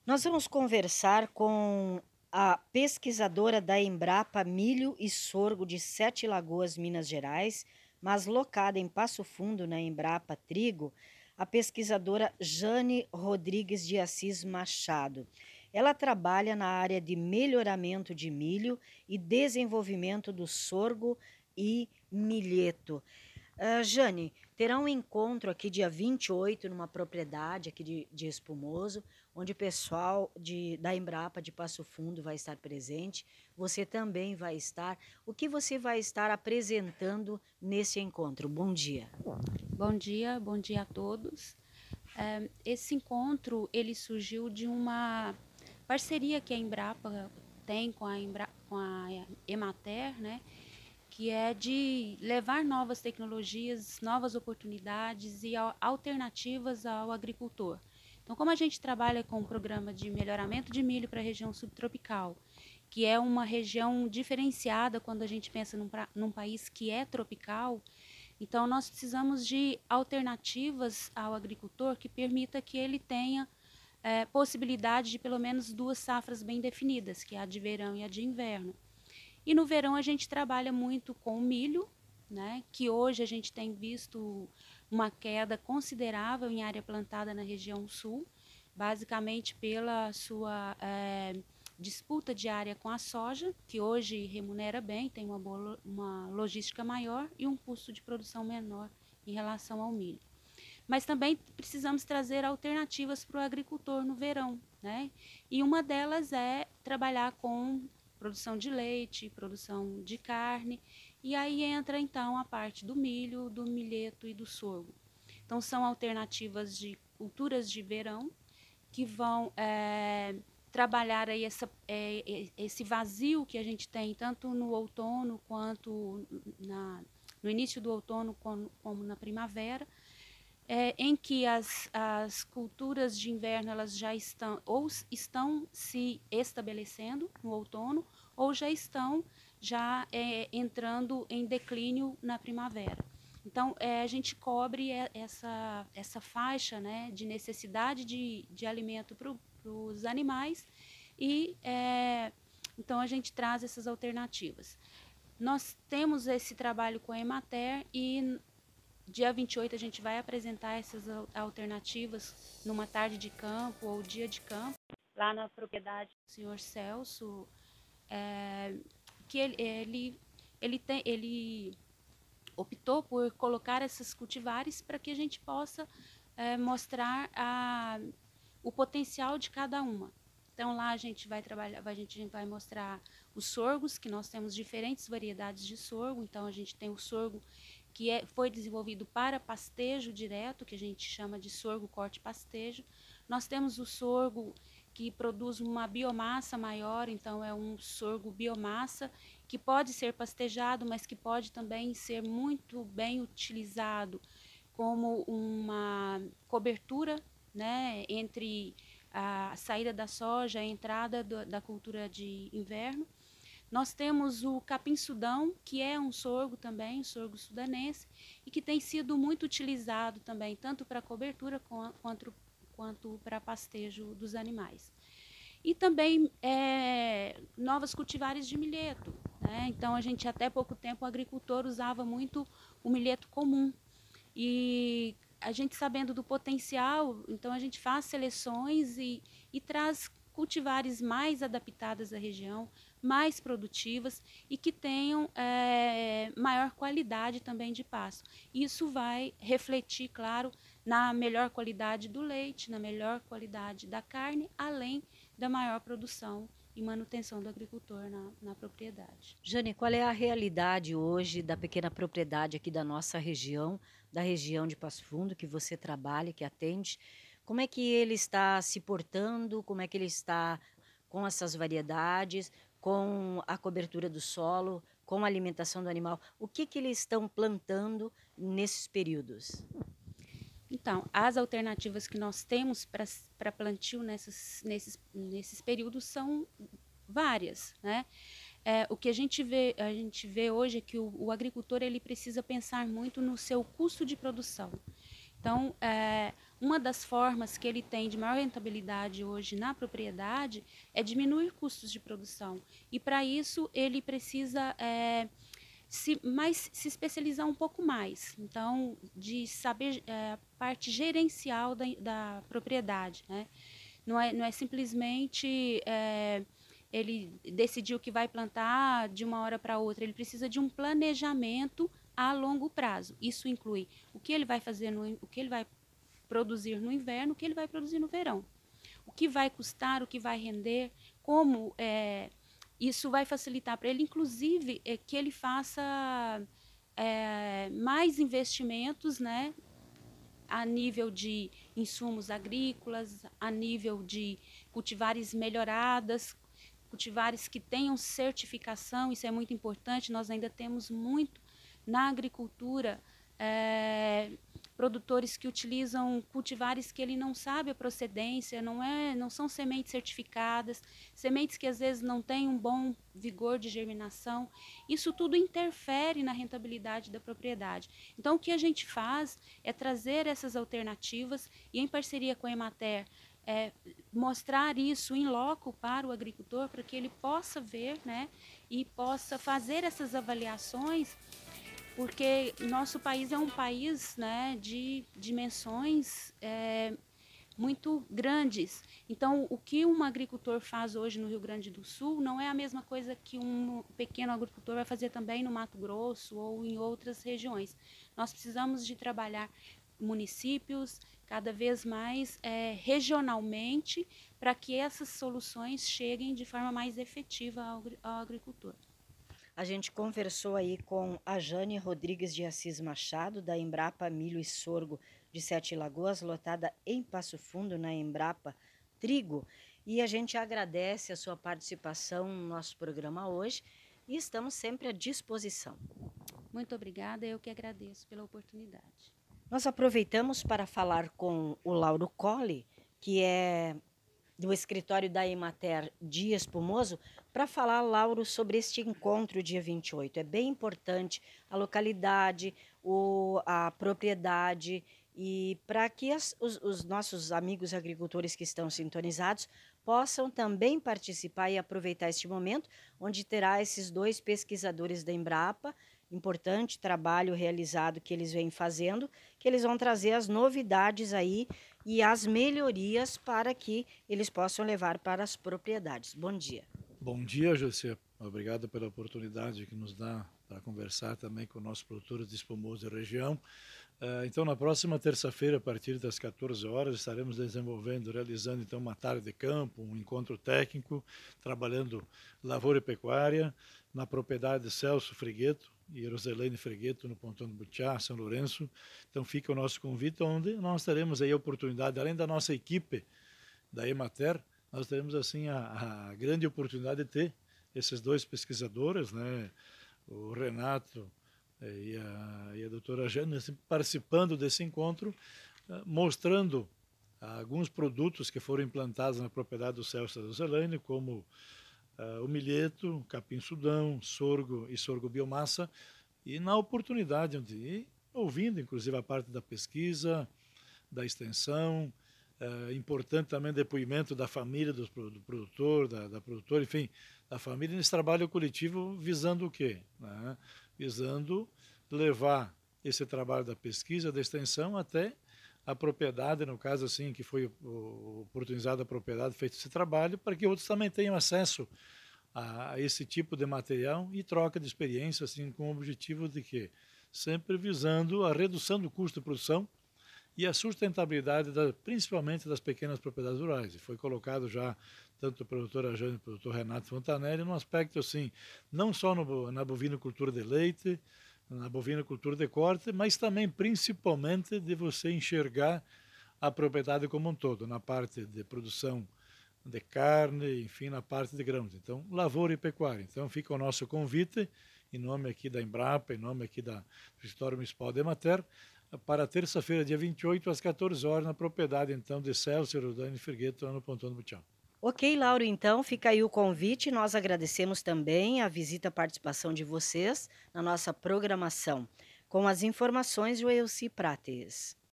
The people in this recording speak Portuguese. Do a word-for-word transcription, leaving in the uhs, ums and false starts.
Nós vamos conversar com a pesquisadora da Embrapa Milho e Sorgo de Sete Lagoas, Minas Gerais, mas locada em Passo Fundo, na Embrapa Trigo, a pesquisadora Jane Rodrigues de Assis Machado. Ela trabalha na área de melhoramento de milho e desenvolvimento do sorgo e milheto. Uh, Jane, terá um encontro aqui dia vinte e oito numa propriedade aqui de, de Espumoso, onde o pessoal de, da Embrapa de Passo Fundo vai estar presente. Você também vai estar. O que você vai estar apresentando nesse encontro? Bom dia. Bom dia, bom dia a todos. É, esse encontro ele surgiu de uma parceria que a Embrapa tem com a, Embra, com a Emater, né? Que é de levar novas tecnologias, novas oportunidades e alternativas ao agricultor. Então, como a gente trabalha com um programa de melhoramento de milho para a região subtropical, que é uma região diferenciada quando a gente pensa num, num país que é tropical, então nós precisamos de alternativas ao agricultor que permita que ele tenha é, possibilidade de pelo menos duas safras bem definidas, que é a de verão e a de inverno. E no verão a gente trabalha muito com milho, né, que hoje a gente tem visto uma queda considerável em área plantada na região sul, basicamente pela sua é, disputa de área com a soja, que hoje remunera bem, tem uma, boa, uma logística maior e um custo de produção menor em relação ao milho. Mas também precisamos trazer alternativas para o agricultor no verão, né? E uma delas é trabalhar com produção de leite, produção de carne, e aí entra então a parte do milho, do milheto e do sorgo. Então são alternativas de culturas de verão que vão é, trabalhar aí essa, é, esse vazio que a gente tem tanto no outono quanto na, no início do outono como, como na primavera, é, em que as, as culturas de inverno elas já estão ou estão se estabelecendo no outono ou já estão já é, entrando em declínio na primavera. Então, é, a gente cobre essa, essa faixa, né, de necessidade de, de alimento para os animais e é, então a gente traz essas alternativas. Nós temos esse trabalho com a Emater e dia vinte e oito a gente vai apresentar essas alternativas numa tarde de campo ou dia de campo, lá na propriedade do senhor Celso, é, que ele, ele, ele, tem, ele optou por colocar essas cultivares para que a gente possa é, mostrar a, o potencial de cada uma. Então lá a gente vai trabalhar, a gente vai mostrar os sorgos, que nós temos diferentes variedades de sorgo. Então a gente tem o sorgo que é, foi desenvolvido para pastejo direto, que a gente chama de sorgo corte pastejo. Nós temos o sorgo que produz uma biomassa maior, então é um sorgo biomassa que pode ser pastejado, mas que pode também ser muito bem utilizado como uma cobertura, né, entre a saída da soja, a entrada do, da cultura de inverno. Nós temos o capim-sudão, que é um sorgo também, um sorgo sudanense, e que tem sido muito utilizado também, tanto para cobertura quanto, quanto para pastejo dos animais. E também é, novas cultivares de milheto. Né? Então, a gente até pouco tempo o agricultor usava muito o milheto comum. E a gente sabendo do potencial, então a gente faz seleções e, e traz cultivares mais adaptadas à região, mais produtivas e que tenham é, maior qualidade também de pasto. Isso vai refletir, claro, na melhor qualidade do leite, na melhor qualidade da carne, além da maior produção e manutenção do agricultor na, na propriedade. Jane, qual é a realidade hoje da pequena propriedade aqui da nossa região, da região de Passo Fundo, que você trabalha, que atende? Como é que ele está se portando? Como é que ele está com essas variedades, com a cobertura do solo, com a alimentação do animal? O que, que eles estão plantando nesses períodos? Então, as alternativas que nós temos para plantio nessas, nesses, nesses períodos são várias, né? É, o que a gente vê, a gente vê hoje é que o, o agricultor ele precisa pensar muito no seu custo de produção. Então, é, uma das formas que ele tem de maior rentabilidade hoje na propriedade é diminuir custos de produção. E para isso ele precisa é, se, mais, se especializar um pouco mais. Então, de saber é, a parte gerencial da, da propriedade, né? Não é, não é simplesmente é, ele decidir o que vai plantar de uma hora para outra. Ele precisa de um planejamento a longo prazo. Isso inclui o que ele vai fazer, no, o que ele vai produzir no inverno, o que ele vai produzir no verão. O que vai custar, o que vai render, como é, isso vai facilitar para ele, inclusive, é, que ele faça é, mais investimentos, né, a nível de insumos agrícolas, a nível de cultivares melhoradas, cultivares que tenham certificação, isso é muito importante. Nós ainda temos muito na agricultura é, produtores que utilizam cultivares que ele não sabe a procedência, não, é, não são sementes certificadas, sementes que às vezes não têm um bom vigor de germinação. Isso tudo interfere na rentabilidade da propriedade. Então, o que a gente faz é trazer essas alternativas e, em parceria com a Emater, é, mostrar isso em loco para o agricultor, para que ele possa ver, né, e possa fazer essas avaliações, porque nosso país é um país, né, de dimensões é, muito grandes. Então, o que um agricultor faz hoje no Rio Grande do Sul não é a mesma coisa que um pequeno agricultor vai fazer também no Mato Grosso ou em outras regiões. Nós precisamos de trabalhar municípios cada vez mais é, regionalmente, para que essas soluções cheguem de forma mais efetiva ao, ao agricultor. A gente conversou aí com a Jane Rodrigues de Assis Machado, da Embrapa Milho e Sorgo de Sete Lagoas, lotada em Passo Fundo, na Embrapa Trigo. E a gente agradece a sua participação no nosso programa hoje e estamos sempre à disposição. Muito obrigada, eu que agradeço pela oportunidade. Nós aproveitamos para falar com o Lauro Colli, que é do escritório da Emater de Espumoso, para falar, Lauro, sobre este encontro dia vinte e oito. É bem importante a localidade, o, a propriedade, e para que as, os, os nossos amigos agricultores que estão sintonizados possam também participar e aproveitar este momento, onde terá esses dois pesquisadores da Embrapa, importante trabalho realizado que eles vêm fazendo, que eles vão trazer as novidades aí e as melhorias para que eles possam levar para as propriedades. Bom dia. Bom dia, José. Obrigado pela oportunidade que nos dá para conversar também com nossos produtores de espumoso da região. Uh, então, na próxima terça-feira, a partir das quatorze horas, estaremos desenvolvendo, realizando então uma tarde de campo, um encontro técnico, trabalhando lavoura e pecuária na propriedade de Celso Frigueto e Roselene Frigueto, no Pontão do Butiá, São Lourenço. Então, fica o nosso convite, onde nós teremos aí a oportunidade, além da nossa equipe da Emater, nós teremos assim a, a grande oportunidade de ter esses dois pesquisadores, né, o Renato e a, e a doutora Jane, participando desse encontro, mostrando alguns produtos que foram implantados na propriedade do Celso da Roselene, como uh, o milheto, capim-sudão, sorgo e sorgo biomassa, e na oportunidade de ouvindo, inclusive, a parte da pesquisa, da extensão, uh, importante também o depoimento da família do, do produtor, da, da produtora, enfim, da família nesse trabalho coletivo visando o quê? Né? Visando levar esse trabalho da pesquisa, da extensão, até a propriedade, no caso assim, que foi oportunizada a propriedade, feito esse trabalho, para que outros também tenham acesso a, a esse tipo de material e troca de experiência, assim, com o objetivo de que sempre visando a redução do custo de produção e a sustentabilidade, da, principalmente das pequenas propriedades rurais. E foi colocado já tanto pela doutora Jane quanto pelo doutor Renato Fontanelli, num aspecto assim, não só no, na bovinocultura de leite, na bovinocultura de corte, mas também, principalmente, de você enxergar a propriedade como um todo, na parte de produção de carne, enfim, na parte de grãos. Então, lavoura e pecuária. Então, fica o nosso convite, em nome aqui da Embrapa, em nome aqui da, do Escritório Municipal de Emater, para terça-feira, dia vinte e oito, às quatorze horas, na propriedade, então, de Celso Rodani Frigueto, lá no Pontão do Butiá. Ok, Lauro, então fica aí o convite. Nós agradecemos também a visita e a participação de vocês na nossa programação. Com as informações, o Elci Prates.